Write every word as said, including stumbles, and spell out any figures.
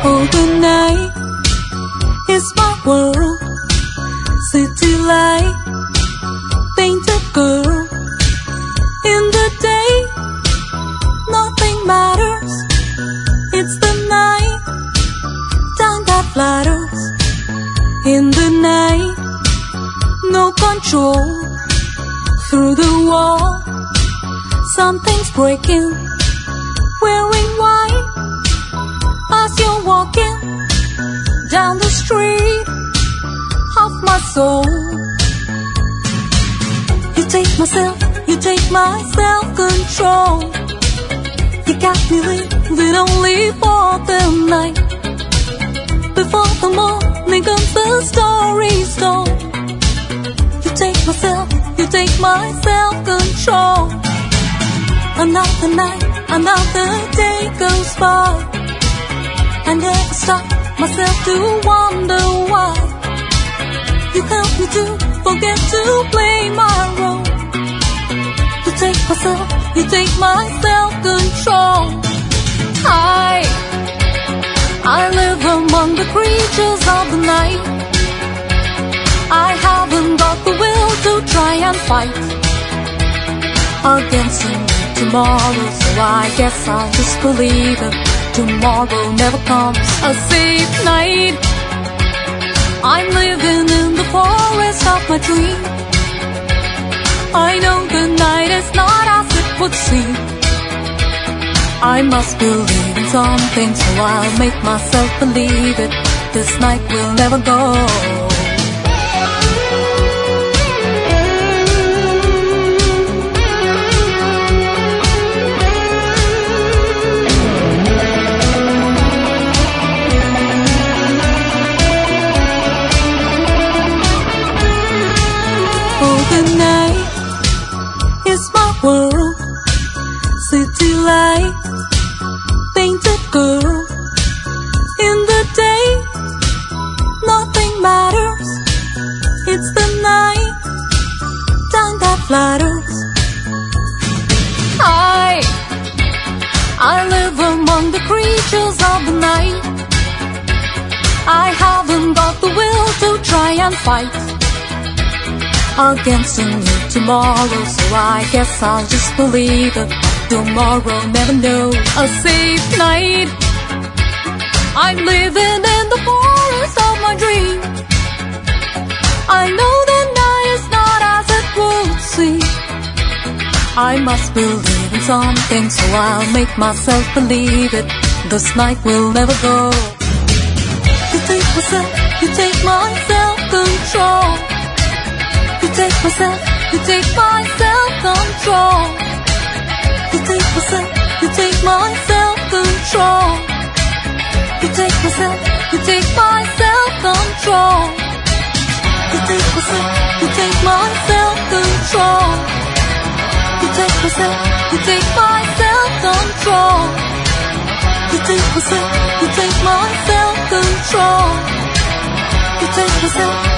Oh, the night is my world. City light, painted girl. In the day, nothing matters. It's the night time that flatters. In the night, no control. Through the wall, something's breaking. Wearing white as you're walking down the street of my soul. You take myself, you take my self-control. You got me living only for the night. Before the morning comes, the story's told. You take myself, you take my self-control. Another night, another day goes by. I never stop myself to wonder why. You help me to forget to play my role. You take myself, you take my self-control. I, I live among the creatures of the night. I haven't got the will to try and fight against you tomorrow, so I guess I'll just believe it. Tomorrow never comes, a safe night. I'm living in the forest of my dream. I know the night is not as it would seem. I must believe in something, so I'll make myself believe it. This night will never go. World, city light, painted girl. In the day, nothing matters. It's the night time that flatters. I, I live among the creatures of the night. I haven't got the will to try and fight against a new tomorrow, so I guess I'll just believe it. Tomorrow never knows, a safe night. I'm living in the forest of my dream. I know the night is not as it would seem. I must believe in something, so I'll make myself believe it. This night will never go. You take myself, you take my self-control. You take myself, you take my self-control. You take myself, you take my self-control. You take myself, you take my self-control. You take myself, you take my self-control. You take myself, you take my self-control. You take myself, you take my self-control. You take myself.